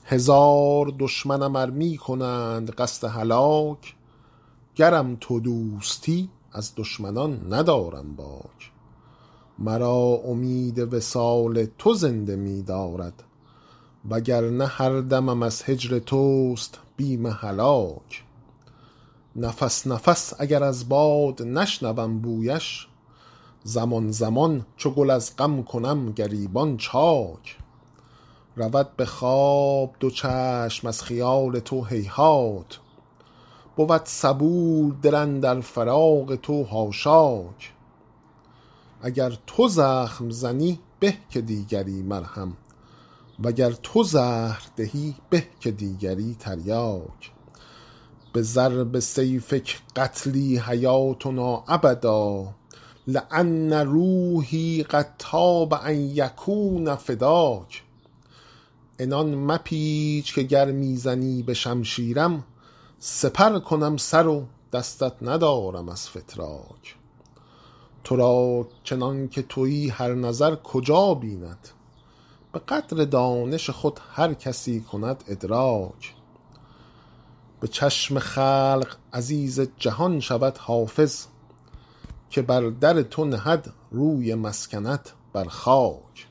هزار دشمنم ار می کنند قصد هلاک، گرم تو دوستی از دشمنان ندارم باک. مرا امید وصال تو زنده می دارد، وگرنه هر دمم از هجر توست بیم هلاک. نفس نفس اگر از باد نشنوم بویش، زمان زمان چو گل از غم کنم گریبان چاک. رود به خواب دو چشم از خیال تو هیهات، بود صبور دل اندر فراق تو حاشاک. اگر تو زخم زنی به که دیگری مرهم، وگر تو زهر دهی به که دیگری تریاک. به ضرب سیفک قتلی حیاتنا ابدا، لأن روحی قد طاب ان یکون فداک. عنان مپیچ که گر میزنی به شمشیرم، سپر کنم سر و دستت ندارم از فتراک. تو را چنان که تویی هر نظر کجا بیند، به قدر دانش خود هر کسی کند ادراک. به چشم خلق عزیز جهان شود حافظ، که بر در تو نهد روی مسکنت بر خاک.